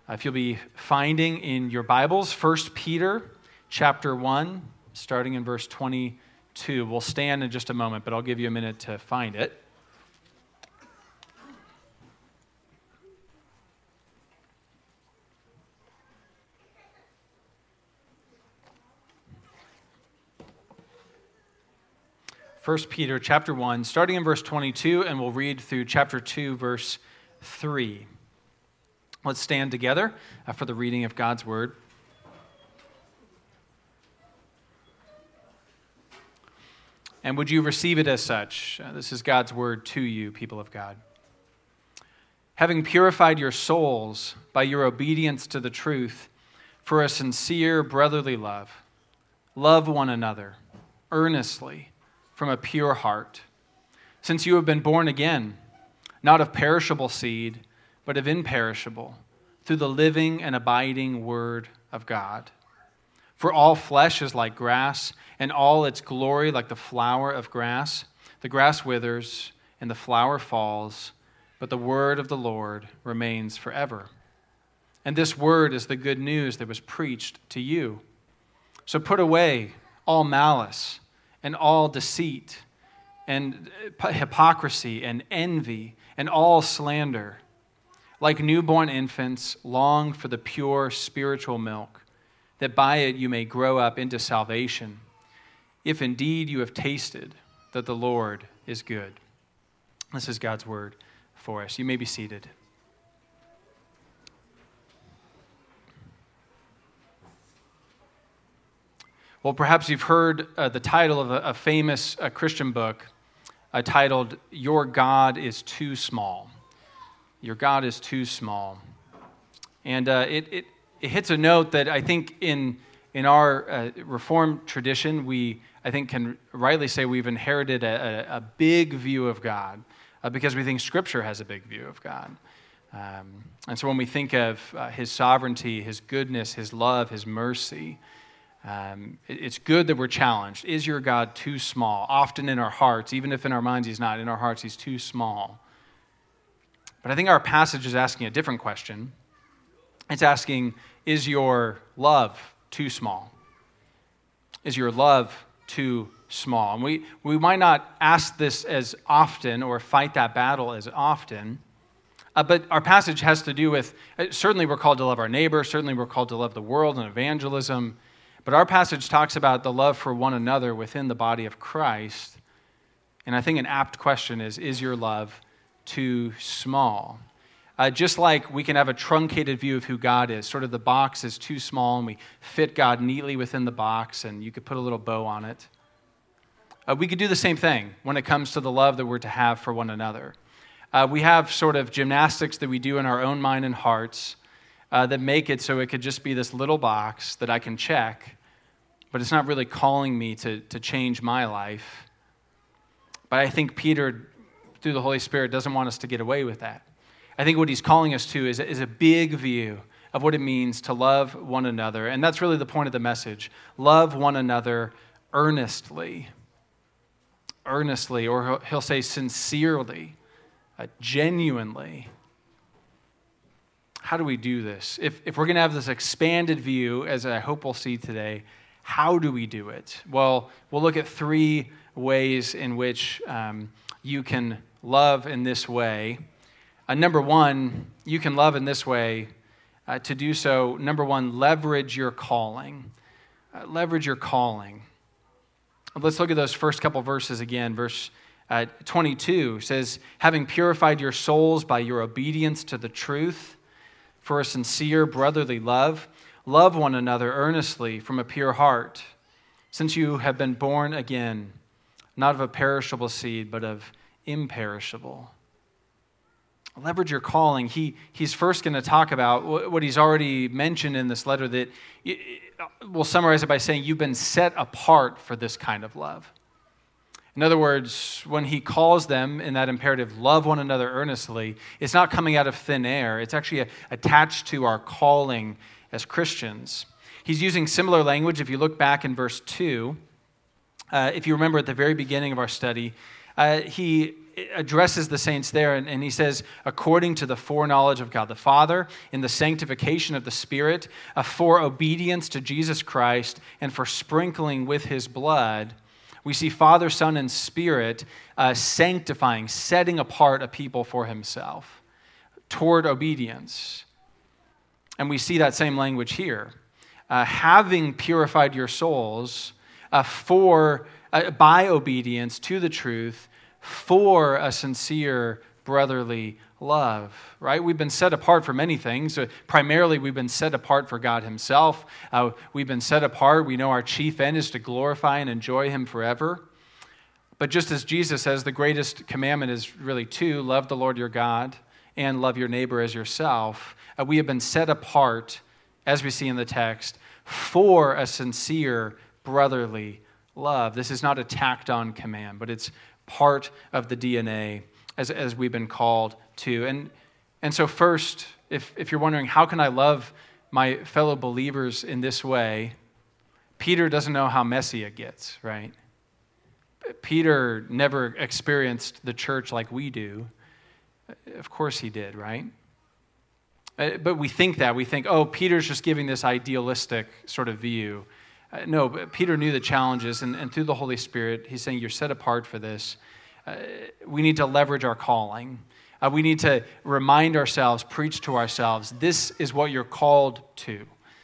If you'll be finding in your Bibles, 1 Peter chapter 1, starting in verse 22. We'll stand in just a moment, but I'll give you a minute to find it. First Peter chapter 1, starting in verse 22, and we'll read through chapter 2, verse 3. Let's stand together for the reading of God's word. And would you receive it as such? This is God's word to you, people of God. Having purified your souls by your obedience to the truth for a sincere brotherly love, love one another earnestly from a pure heart, since you have been born again, not of perishable seed, but of imperishable, through the living and abiding word of God. For all flesh is like grass, and all its glory like the flower of grass. The grass withers, and the flower falls, but the word of the Lord remains forever. And this word is the good news that was preached to you. So put away all malice, and all deceit, and hypocrisy, and envy, and all slander. Like newborn infants, long for the pure spiritual milk, that by it you may grow up into salvation, if indeed you have tasted that the Lord is good. This is God's word for us. You may be seated. Well, perhaps you've heard the title of a famous Christian book titled, Your God is Too Small. Your God is Too Small. And it hits a note that I think in our Reformed tradition, I think can rightly say we've inherited a big view of God because we think Scripture has a big view of God. And so when we think of His sovereignty, His goodness, His love, His mercy, it's good that we're challenged. Is your God too small? Often in our hearts, even if in our minds He's not, in our hearts He's too small. But I think our passage is asking a different question. It's asking, is your love too small? Is your love too small? And we might not ask this as often or fight that battle as often, but our passage has to do with, certainly we're called to love our neighbor, certainly we're called to love the world and evangelism, but our passage talks about the love for one another within the body of Christ. And I think an apt question is your love too small? Just like we can have a truncated view of who God is, sort of the box is too small and we fit God neatly within the box and you could put a little bow on it. We could do the same thing when it comes to the love that we're to have for one another. We have sort of gymnastics that we do in our own mind and hearts that make it so it could just be this little box that I can check, but it's not really calling me to change my life. But I think Peter, through the Holy Spirit, doesn't want us to get away with that. I think what he's calling us to is a big view of what it means to love one another. And that's really the point of the message. Love one another earnestly. Earnestly, or he'll say sincerely, genuinely. How do we do this? If we're going to have this expanded view, as I hope we'll see today, how do we do it? Well, we'll look at three ways in which you can love in this way. Number one, you can love in this way. To do so, number one, leverage your calling. Leverage your calling. Let's look at those first couple verses again. Verse 22 says, having purified your souls by your obedience to the truth for a sincere brotherly love, love one another earnestly from a pure heart, since you have been born again, not of a perishable seed, but of imperishable. Leverage your calling. He's first going to talk about what he's already mentioned in this letter, that we'll summarize it by saying you've been set apart for this kind of love. In other words, when he calls them in that imperative, love one another earnestly, it's not coming out of thin air. It's actually attached to our calling as Christians. He's using similar language. If you look back in verse 2, if you remember at the very beginning of our study, he addresses the saints there, and he says, according to the foreknowledge of God the Father, in the sanctification of the Spirit, for obedience to Jesus Christ, and for sprinkling with his blood. We see Father, Son, and Spirit sanctifying, setting apart a people for himself toward obedience. And we see that same language here. Having purified your souls by obedience to the truth, for a sincere brotherly love, right? We've been set apart for many things. Primarily, we've been set apart for God himself. We've been set apart. We know our chief end is to glorify and enjoy him forever. But just as Jesus says, the greatest commandment is really two: love the Lord your God and love your neighbor as yourself. We have been set apart, as we see in the text, for a sincere brotherly love. This is not a tacked on command, but it's part of the DNA as we've been called to. And so first, if you're wondering, how can I love my fellow believers in this way? Peter doesn't know how messy it gets, right? Peter never experienced the church like we do. Of course he did, right? But we think, oh, Peter's just giving this idealistic sort of view. No, but Peter knew the challenges, and through the Holy Spirit, he's saying, you're set apart for this. We need to leverage our calling. We need to remind ourselves, preach to ourselves, this is what you're called to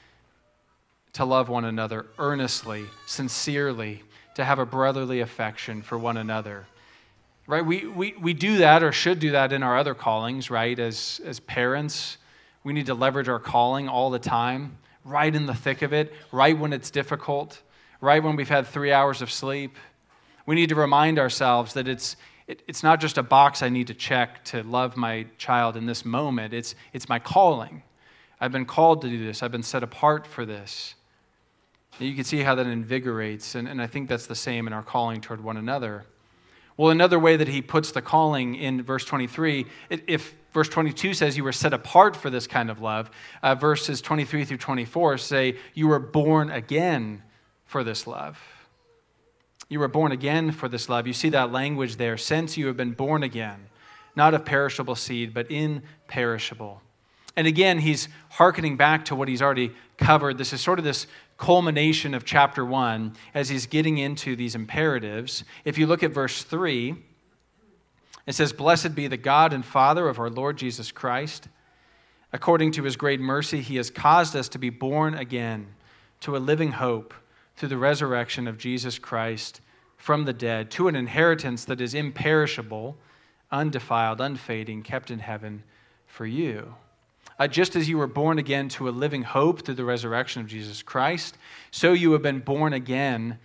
love one another earnestly, sincerely, to have a brotherly affection for one another. Right? We do that, or should do that, in our other callings, right? As parents, we need to leverage our calling all the time, right in the thick of it, right when it's difficult, right when we've had 3 hours of sleep. We need to remind ourselves that it's not just a box I need to check to love my child in this moment. It's my calling. I've been called to do this. I've been set apart for this. And you can see how that invigorates, and I think that's the same in our calling toward one another. Well, another way that he puts the calling in verse 23, if verse 22 says you were set apart for this kind of love, verses 23 through 24 say you were born again for this love. You were born again for this love. You see that language there, since you have been born again, not of perishable seed, but imperishable. And again, he's hearkening back to what he's already covered. This is sort of this culmination of chapter 1 as he's getting into these imperatives. If you look at verse 3, it says, "Blessed be the God and Father of our Lord Jesus Christ. According to his great mercy, he has caused us to be born again to a living hope through the resurrection of Jesus Christ from the dead, to an inheritance that is imperishable, undefiled, unfading, kept in heaven for you." Just as you were born again to a living hope through the resurrection of Jesus Christ, so you have been born again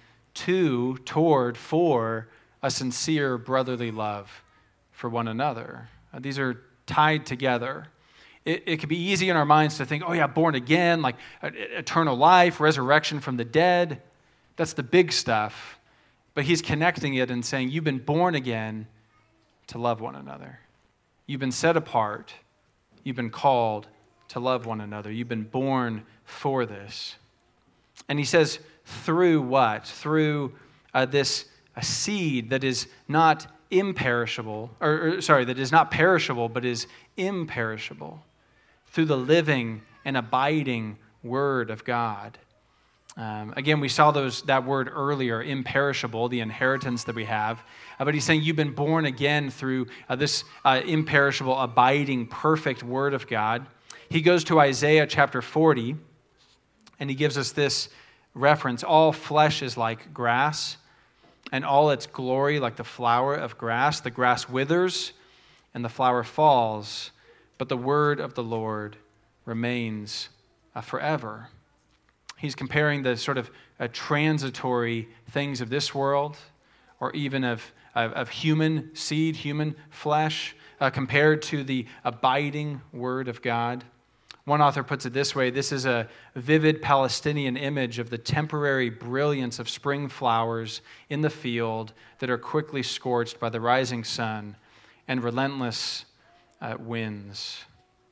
for a sincere brotherly love for one another. These are tied together. It could be easy in our minds to think, oh yeah, born again, like eternal life, resurrection from the dead. That's the big stuff. But he's connecting it and saying, you've been born again to love one another. You've been set apart. You've been called to love one another. You've been born for this. And he says, through what? Through this a seed that is not imperishable, that is not perishable, but is imperishable. Through the living and abiding Word of God. Again, we saw that word earlier, imperishable, the inheritance that we have. But he's saying you've been born again through this imperishable, abiding, perfect Word of God. He goes to Isaiah chapter 40, and he gives us this reference. All flesh is like grass, and all its glory like the flower of grass. The grass withers, and the flower falls, but the word of the Lord remains forever. He's comparing the sort of transitory things of this world, or even of human seed, human flesh, compared to the abiding Word of God. One author puts it this way: this is a vivid Palestinian image of the temporary brilliance of spring flowers in the field that are quickly scorched by the rising sun and relentless winds.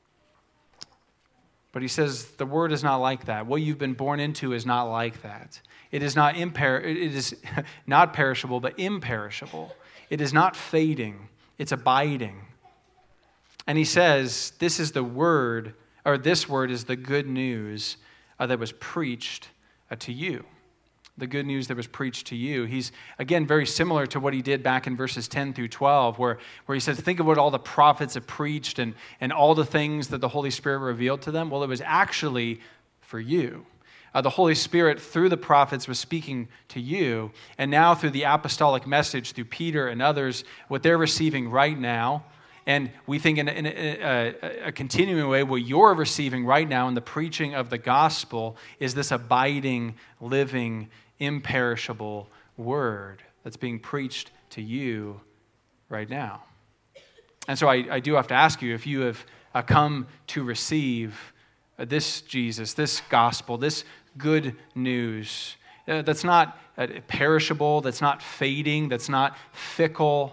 But he says the word is not like that. What you've been born into is not like that. It is not perishable, but imperishable. It is not fading. It's abiding. And he says, this is the word, or this word is the good news that was preached to you. The good news that was preached to you. He's, again, very similar to what he did back in verses 10 through 12, where he says, think of what all the prophets have preached and all the things that the Holy Spirit revealed to them. Well, it was actually for you. The Holy Spirit, through the prophets, was speaking to you, and now through the apostolic message, through Peter and others, what they're receiving right now, and we think in a continuing way, what you're receiving right now in the preaching of the gospel is this abiding, living, imperishable word that's being preached to you right now. And so I do have to ask you, if you have come to receive this Jesus, this gospel, this good news, that's not perishable, that's not fading, that's not fickle.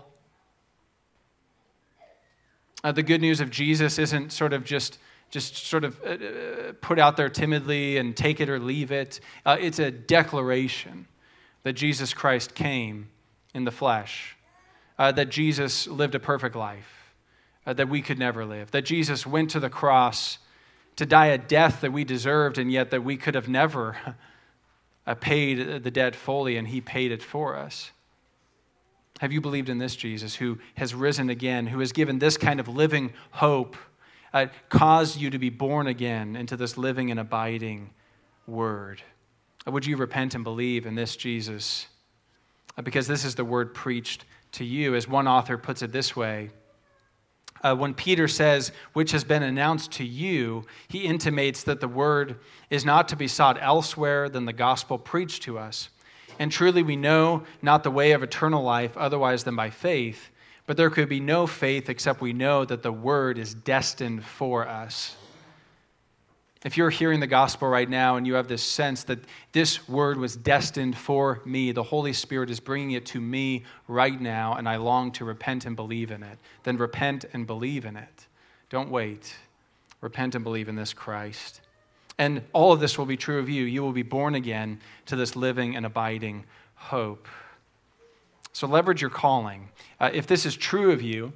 The good news of Jesus isn't sort of just put out there timidly and take it or leave it. It's a declaration that Jesus Christ came in the flesh, that Jesus lived a perfect life, that we could never live, that Jesus went to the cross to die a death that we deserved, and yet that we could have never paid the debt fully, and he paid it for us. Have you believed in this Jesus who has risen again, who has given this kind of living hope, caused you to be born again into this living and abiding word? Would you repent and believe in this Jesus? Because this is the word preached to you. As one author puts it this way, when Peter says, which has been announced to you, he intimates that the word is not to be sought elsewhere than the gospel preached to us. And truly we know not the way of eternal life otherwise than by faith, but there could be no faith except we know that the word is destined for us. If you're hearing the gospel right now and you have this sense that this word was destined for me, the Holy Spirit is bringing it to me right now, and I long to repent and believe in it, then repent and believe in it. Don't wait. Repent and believe in this Christ. And all of this will be true of you. You will be born again to this living and abiding hope. So leverage your calling. If this is true of you,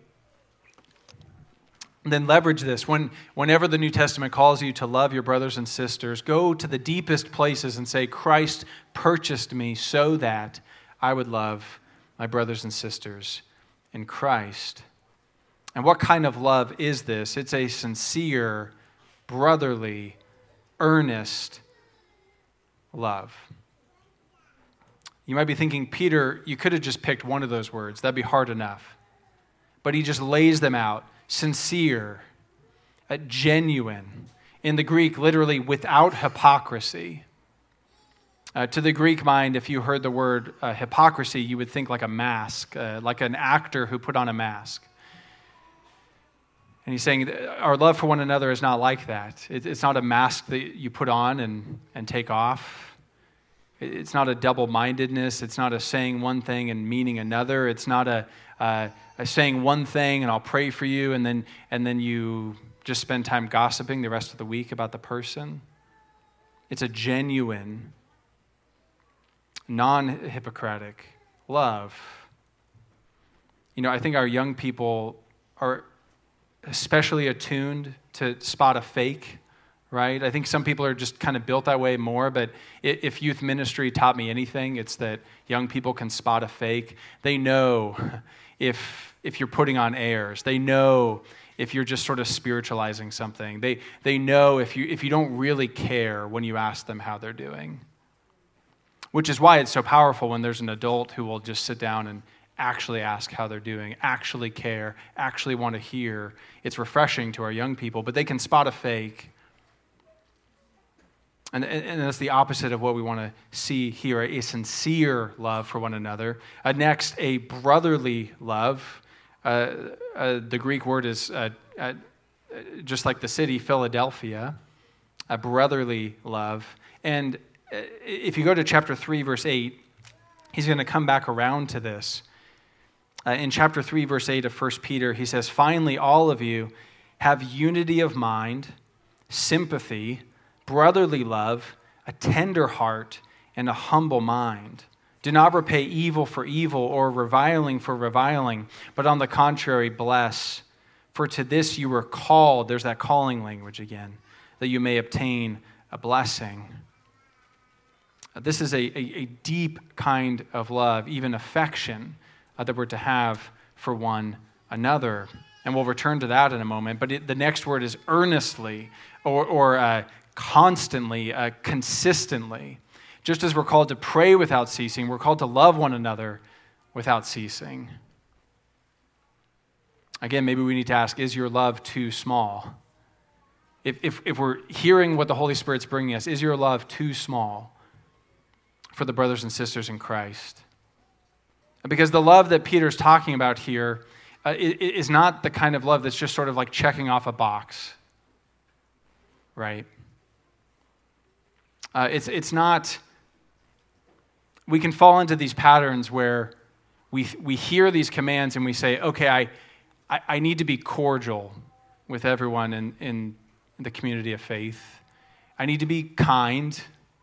then leverage this. Whenever the New Testament calls you to love your brothers and sisters, go to the deepest places and say, Christ purchased me so that I would love my brothers and sisters in Christ. And what kind of love is this? It's a sincere, brotherly, earnest love. You might be thinking, Peter, you could have just picked one of those words. That'd be hard enough. But he just lays them out. Sincere, genuine. In the Greek, literally without hypocrisy. To the Greek mind, if you heard the word hypocrisy, you would think like a mask, like an actor who put on a mask. And he's saying our love for one another is not like that. It's not a mask that you put on and take off. It's not a double-mindedness. It's not a saying one thing and meaning another. It's not a saying one thing and I'll pray for you and then you just spend time gossiping the rest of the week about the person. It's a genuine, non-hypocritic love. You know, I think our young people are especially attuned to spot a fake, right? I think some people are just kind of built that way more, but if youth ministry taught me anything, it's that young people can spot a fake. They know if you're putting on airs. They know if you're just sort of spiritualizing something. They know if you don't really care when you ask them how they're doing. Which is why it's so powerful when there's an adult who will just sit down and actually ask how they're doing, actually care, actually want to hear. It's refreshing to our young people, but they can spot a fake. And that's the opposite of what we want to see here, a sincere love for one another. Next, a brotherly love. The Greek word is just like the city, Philadelphia, a brotherly love. And if you go to chapter 3, verse 8, he's going to come back around to this. In chapter 3, verse 8 of 1 Peter, he says, finally, all of you have unity of mind, sympathy, brotherly love, a tender heart, and a humble mind. Do not repay evil for evil or reviling for reviling, but on the contrary, bless. For to this you were called," there's that calling language again, "that you may obtain a blessing." This is a deep kind of love, even affection, that we're to have for one another. And we'll return to that in a moment. But the next word is earnestly or constantly, consistently. Just as we're called to pray without ceasing, we're called to love one another without ceasing. Again, maybe we need to ask, is your love too small? If we're hearing what the Holy Spirit's bringing us, is your love too small for the brothers and sisters in Christ? Because the love that Peter's talking about here is not the kind of love that's just sort of like checking off a box, right? It's not. We can fall into these patterns where we hear these commands and we say, okay, I need to be cordial with everyone in the community of faith. I need to be kind.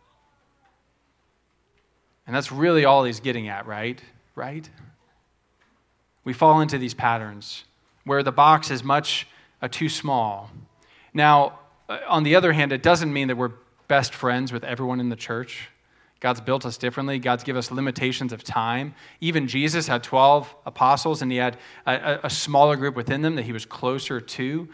And that's really all he's getting at, right? Right? We fall into these patterns where the box is much too small. Now, on the other hand, it doesn't mean that we're best friends with everyone in the church. God's built us differently. God's given us limitations of time. Even Jesus had 12 apostles, and he had a smaller group within them that he was closer to.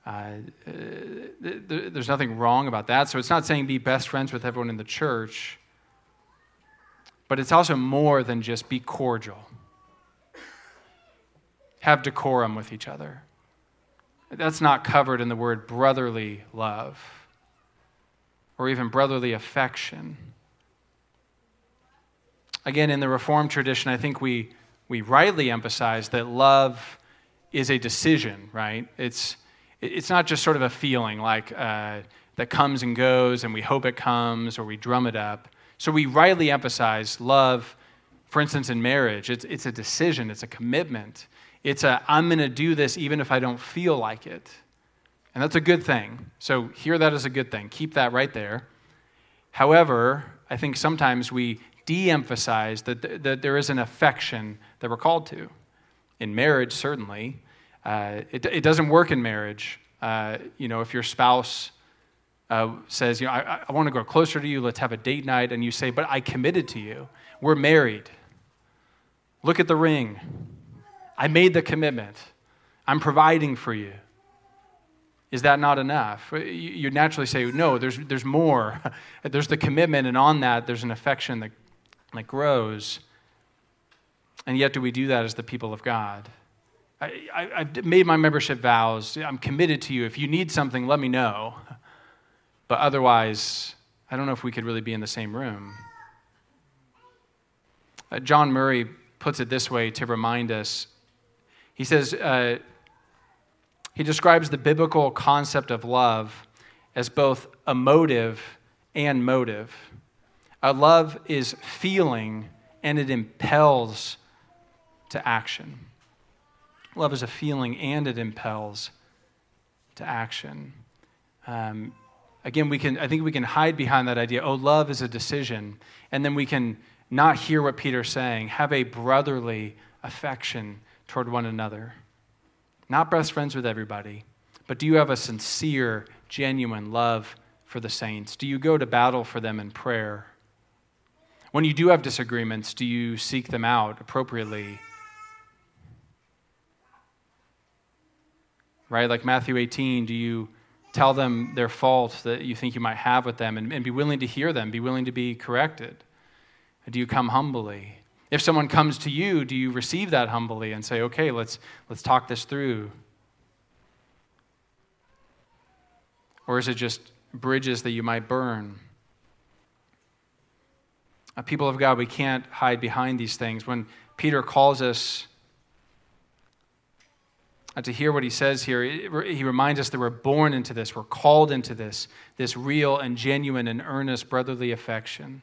There's nothing wrong about that. So it's not saying be best friends with everyone in the church, but it's also more than just be cordial. Have decorum with each other. That's not covered in the word brotherly love or even brotherly affection. Again, in the Reformed tradition, I think we rightly emphasize that love is a decision, right? It's not just sort of a feeling like that comes and goes and we hope it comes or we drum it up. So we rightly emphasize love, for instance, in marriage. It's a decision. It's a commitment. I'm going to do this even if I don't feel like it. And that's a good thing. So hear that as a good thing. Keep that right there. However, I think sometimes we de-emphasize that there is an affection that we're called to. In marriage, certainly. It doesn't work in marriage. If your spouse says, I want to grow closer to you, let's have a date night, and you say, but I committed to you. We're married. Look at the ring. I made the commitment. I'm providing for you. Is that not enough? You naturally say, no, there's more. There's the commitment, and on that, there's an affection that grows. And yet, do we do that as the people of God? I've made my membership vows. I'm committed to you. If you need something, let me know. But otherwise, I don't know if we could really be in the same room. John Murray puts it this way to remind us. He says, he describes the biblical concept of love as both emotive and motive. Love is feeling, and it impels to action. Love is a feeling, and it impels to action. Again, I think we can hide behind that idea, love is a decision, and then we can not hear what Peter's saying. Have a brotherly affection toward one another. Not best friends with everybody, but do you have a sincere, genuine love for the saints? Do you go to battle for them in prayer? When you do have disagreements, do you seek them out appropriately? Right, like Matthew 18, do you tell them their fault that you think you might have with them and be willing to hear them, be willing to be corrected? Do you come humbly? If someone comes to you, do you receive that humbly and say, okay, let's talk this through? Or is it just bridges that you might burn? People of God, we can't hide behind these things. When Peter calls us to hear what he says here, he reminds us that we're born into this, we're called into this real and genuine and earnest brotherly affection.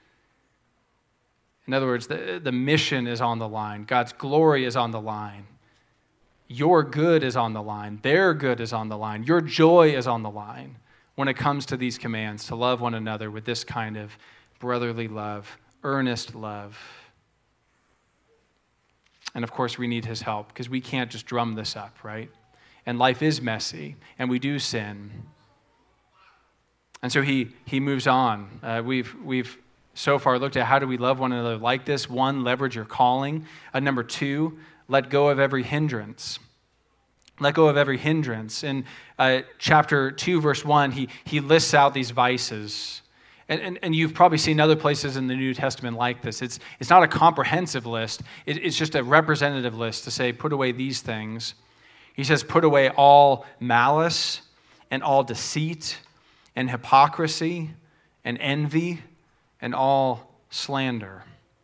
In other words, the mission is on the line. God's glory is on the line. Your good is on the line. Their good is on the line. Your joy is on the line when it comes to these commands to love one another with this kind of brotherly love earnest love. And of course, we need his help because we can't just drum this up, right? And life is messy, and we do sin. And so he moves on. We've so far looked at how do we love one another like this. 1, leverage your calling. Number 2, let go of every hindrance. Let go of every hindrance. In chapter 2, verse 1, he lists out these vices. And you've probably seen other places in the New Testament like this. It's not a comprehensive list. It's just a representative list to say, put away these things. He says, put away all malice and all deceit and hypocrisy and envy and all slander.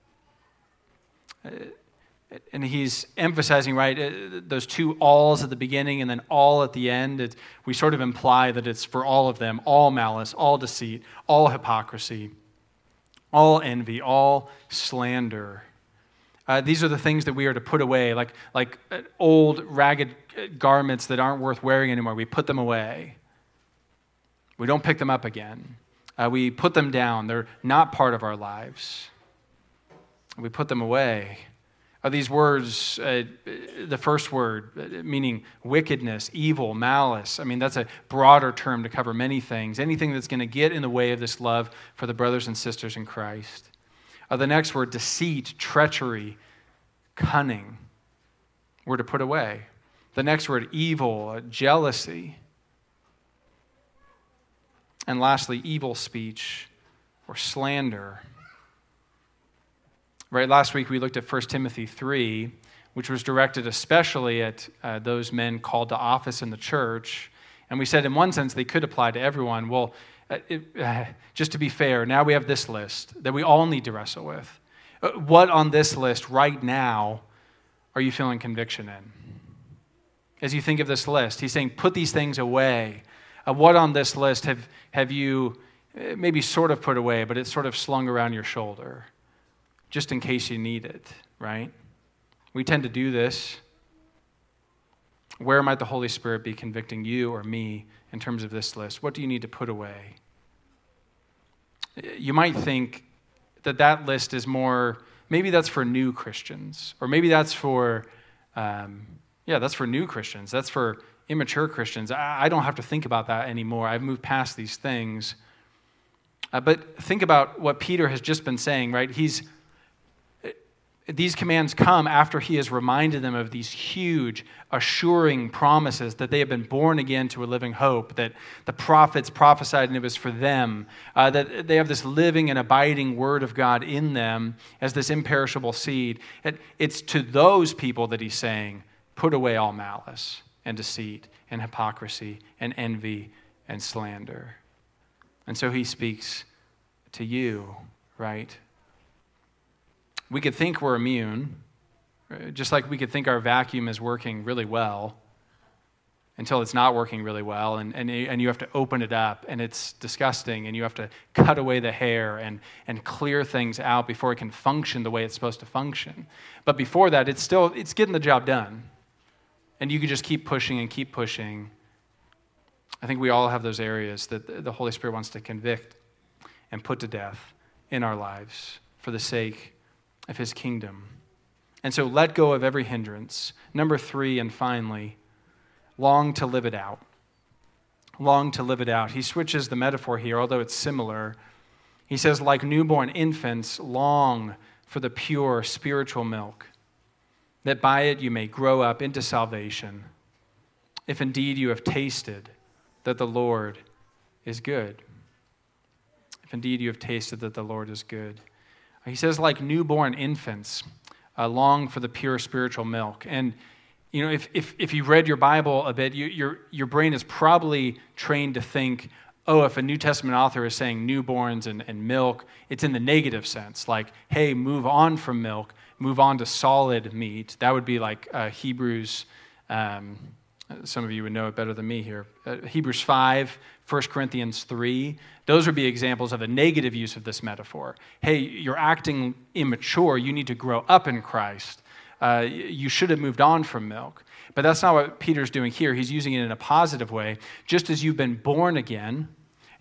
And he's emphasizing, right, those 2 alls at the beginning and then all at the end. We sort of imply that it's for all of them, all malice, all deceit, all hypocrisy, all envy, all slander. These are the things that we are to put away, like old ragged garments that aren't worth wearing anymore. We put them away. We don't pick them up again. We put them down. They're not part of our lives. We put them away. These words, the first word, meaning wickedness, evil, malice. I mean, that's a broader term to cover many things. Anything that's going to get in the way of this love for the brothers and sisters in Christ. The next word, deceit, treachery, cunning. We're to put away. The next word, evil, jealousy. And lastly, evil speech or slander. Right, last week we looked at 1 Timothy 3, which was directed especially at those men called to office in the church. And we said in one sense they could apply to everyone. Well, just to be fair, now we have this list that we all need to wrestle with. What on this list right now are you feeling conviction in? As you think of this list, he's saying put these things away. What on this list have you maybe sort of put away, but it's sort of slung around your shoulder? Just in case you need it, right? We tend to do this. Where might the Holy Spirit be convicting you or me in terms of this list? What do you need to put away? You might think that list is more, maybe that's for new Christians, or maybe that's for, that's for new Christians. That's for immature Christians. I don't have to think about that anymore. I've moved past these things. But think about what Peter has just been saying, right? These commands come after he has reminded them of these huge, assuring promises that they have been born again to a living hope, that the prophets prophesied and it was for them, that they have this living and abiding word of God in them as this imperishable seed. It's to those people that he's saying, put away all malice and deceit and hypocrisy and envy and slander. And so he speaks to you, right? We could think we're immune, just like we could think our vacuum is working really well until it's not working really well, and you have to open it up, and it's disgusting, and you have to cut away the hair and clear things out before it can function the way it's supposed to function. But before that, it's getting the job done, and you can just keep pushing and keep pushing. I think we all have those areas that the Holy Spirit wants to convict and put to death in our lives for the sake of his kingdom. And so let go of every hindrance. Number 3, and finally, long to live it out. Long to live it out. He switches the metaphor here, although it's similar. He says, like newborn infants, long for the pure spiritual milk, that by it you may grow up into salvation, if indeed you have tasted that the Lord is good. If indeed you have tasted that the Lord is good. He says, like newborn infants, long for the pure spiritual milk. And you know, if you read your Bible a bit, your brain is probably trained to think, oh, if a New Testament author is saying newborns and milk, it's in the negative sense. Like, hey, move on from milk, move on to solid meat. That would be like Hebrews. Some of you would know it better than me here. Hebrews 5, 1 Corinthians 3. Those would be examples of a negative use of this metaphor. Hey, you're acting immature. You need to grow up in Christ. You should have moved on from milk. But that's not what Peter's doing here. He's using it in a positive way. Just as you've been born again,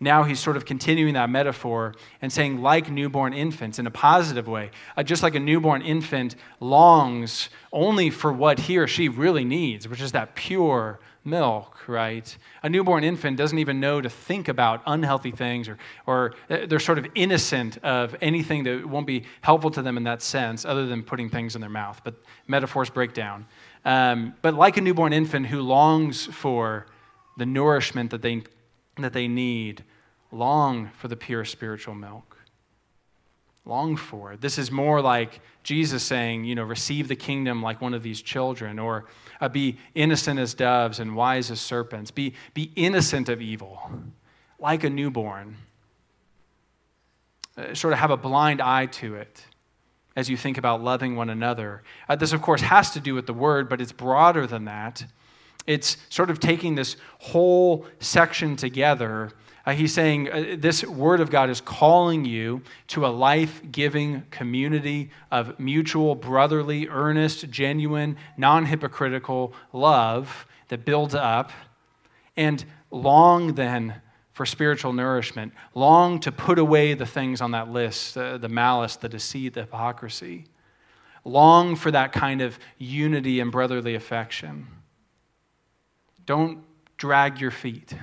now he's sort of continuing that metaphor and saying, like newborn infants in a positive way. Just like a newborn infant longs only for what he or she really needs, which is that pure milk, right? A newborn infant doesn't even know to think about unhealthy things, or they're sort of innocent of anything that won't be helpful to them in that sense, other than putting things in their mouth. But metaphors break down. But like a newborn infant who longs for the nourishment that they need, long for the pure spiritual milk. Long for it. This is more like Jesus saying, receive the kingdom like one of these children, or be innocent as doves and wise as serpents. Be innocent of evil, like a newborn. Sort of have a blind eye to it as you think about loving one another. This, of course, has to do with the word, but it's broader than that. It's sort of taking this whole section together. He's saying this word of God is calling you to a life-giving community of mutual, brotherly, earnest, genuine, non-hypocritical love that builds up. And long then for spiritual nourishment. Long to put away the things on that list, the malice, the deceit, the hypocrisy. Long for that kind of unity and brotherly affection. Don't drag your feet.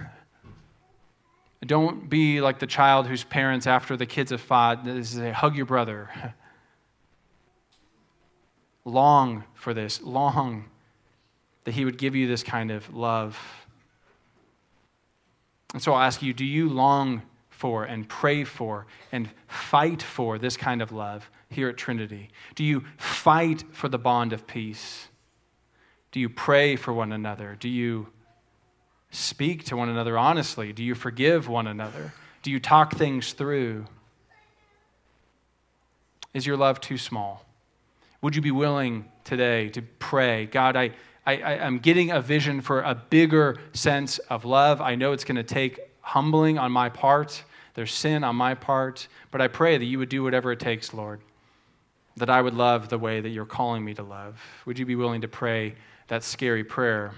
Don't be like the child whose parents, after the kids have fought, say, hug your brother. Long for this. Long that he would give you this kind of love. And so I'll ask you, do you long for and pray for and fight for this kind of love here at Trinity? Do you fight for the bond of peace? Do you pray for one another? Do you speak to one another honestly? Do you forgive one another? Do you talk things through? Is your love too small? Would you be willing today to pray, God, I'm getting a vision for a bigger sense of love. I know it's going to take humbling on my part. There's sin on my part. But I pray that you would do whatever it takes, Lord, that I would love the way that you're calling me to love. Would you be willing to pray that scary prayer?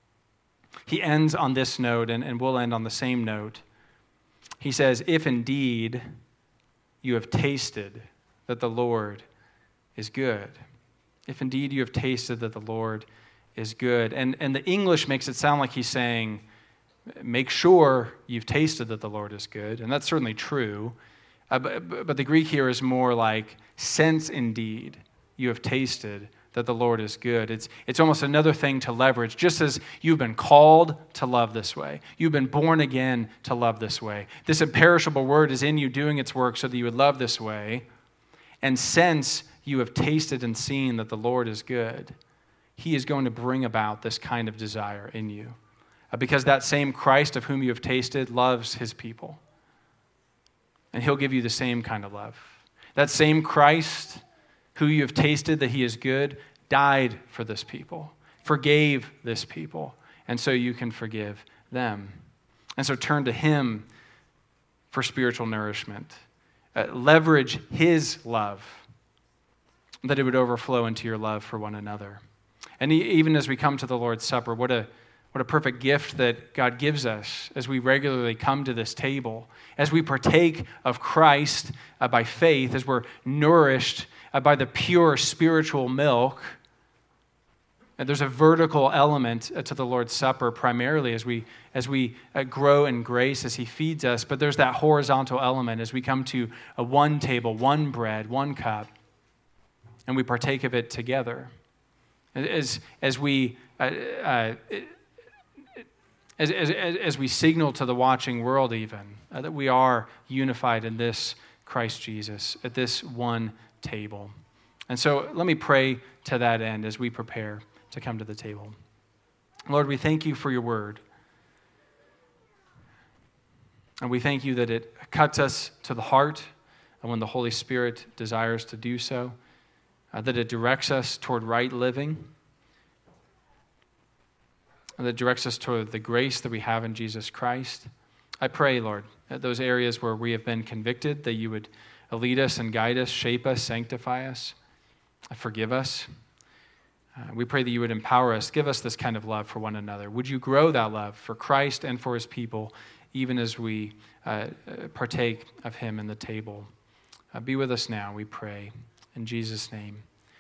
He ends on this note, and we'll end on the same note. He says, if indeed you have tasted that the Lord is good. If indeed you have tasted that the Lord is good. And the English makes it sound like he's saying, make sure you've tasted that the Lord is good. And that's certainly true. But the Greek here is more like, since indeed you have tasted that the Lord is good. It's almost another thing to leverage. Just as you've been called to love this way, you've been born again to love this way. This imperishable word is in you doing its work so that you would love this way. And since you have tasted and seen that the Lord is good, he is going to bring about this kind of desire in you. Because that same Christ of whom you have tasted loves his people. And he'll give you the same kind of love. That same Christ who you have tasted that he is good, died for this people, forgave this people, and so you can forgive them. And so turn to him for spiritual nourishment. Leverage his love, that it would overflow into your love for one another. And even as we come to the Lord's Supper, what a perfect gift that God gives us as we regularly come to this table, as we partake of Christ by faith, as we're nourished by the pure spiritual milk. And there's a vertical element to the Lord's Supper primarily as we grow in grace as he feeds us, but there's that horizontal element as we come to a one table, one bread, one cup, and we partake of it together. As we signal to the watching world even that we are unified in this Christ Jesus at this one table. And so let me pray to that end as we prepare to come to the table. Lord, we thank you for your word. And we thank you that it cuts us to the heart, and when the Holy Spirit desires to do so, that it directs us toward right living, and that directs us toward the grace that we have in Jesus Christ. I pray, Lord, that those areas where we have been convicted, that you would lead us and guide us, shape us, sanctify us, forgive us. We pray that you would empower us, give us this kind of love for one another. Would you grow that love for Christ and for his people even as we partake of him in the table. Be with us now, we pray. In Jesus' name.